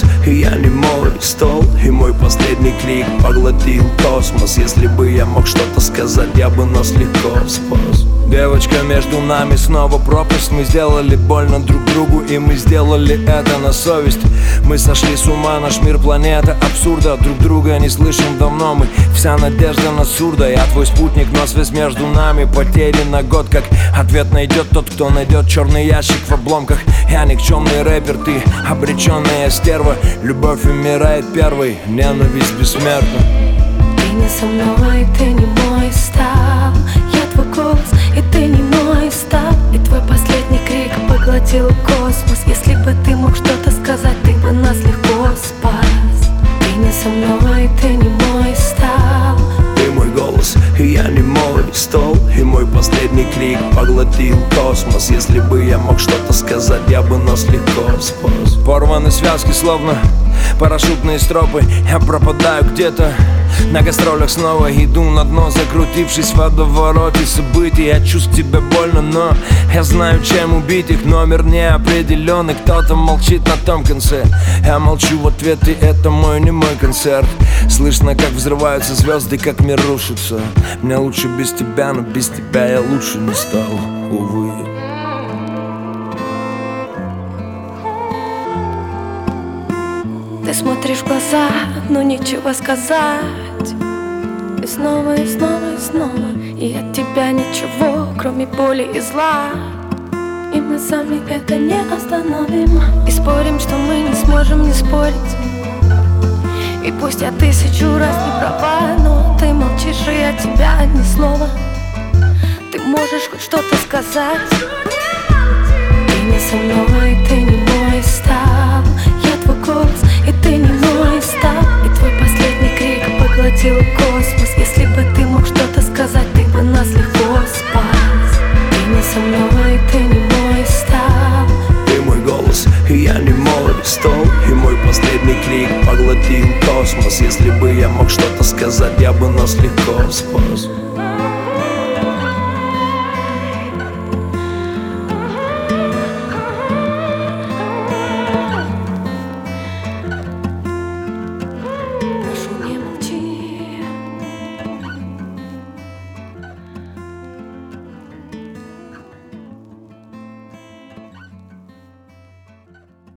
голос, и я не мой стол, и мой последний крик поглотил космос. Если бы я мог что-то сказать, я бы нас легко спас. Девочка, между нами снова пропасть. Мы сделали больно друг другу, и мы сделали это на совесть. Мы сошли с ума, наш мир планета абсурда. Друг друга не слышим давно, мы вся надежда на сурда. Я твой спутник, но связь между нами потеряна год. Как ответ найдет тот, кто найдет черный ящик в обломках. Я никчемный рэпер, ты обреченная стерва. Любовь умирает первой, ненависть бессмертна. Ты не со мной, ты не мой стал. Я твой голос, и ты не мой стал. И твой последний крик поглотил космос. Если бы ты мог что-то сказать, ты бы нас легко спас. Ты не со мной, ты не мой стал. Ты мой голос, и я не мой стол, и мой последний крик поглотил космос. Если бы я мог что-то сказать, я бы нас легко спас. Порваны связки, словно парашютные стропы. Я пропадаю где-то на гастролях, снова иду на дно, закрутившись в водовороте событий. Я чувствую тебе больно, но я знаю, чем убить их. Номер неопределенный, кто-то молчит на том конце. Я молчу в ответ, и это мой немой концерт. Слышно, как взрываются звезды, как мир рушится. Мне лучше без тебя, но без тебя я лучше не стал, увы. Ты смотришь в глаза, но нечего сказать. И снова, и снова, и снова. И от тебя ничего, кроме боли и зла. И мы сами это не остановим. И спорим, что мы не сможем не спорить. И пусть я 1000 раз не права, но ты молчишь, и от тебя ни слова. Ты можешь хоть что-то сказать. Ты не со мной, ты не мой стал. Я твой голос, и ты не мой стал. И твой последний крик поглотил космос. Если бы ты мог что-то сказать, ты бы нас легко спас. Ты не со мной, ты не мой стал. Ты мой голос, и я не мой стол, и мой последний крик поглотил космос. Если бы я мог что-то сказать, я бы нас легко спас.